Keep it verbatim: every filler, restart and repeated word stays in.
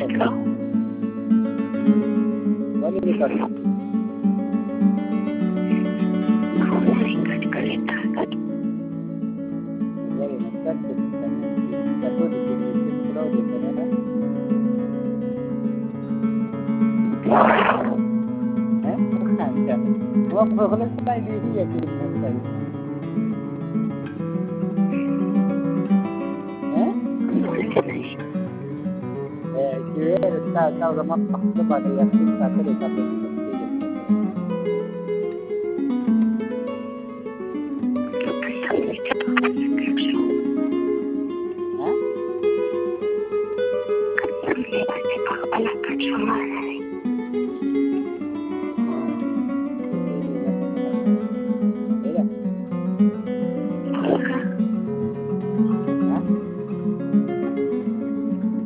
Boleh record. Boleh record satu di sini pulau di sana. Eh, bukan kan? Gua boleh play di dia di sana. Eh? Eh, kira kita tahu ramah kepada yang kita terus sampai di sini. Hah?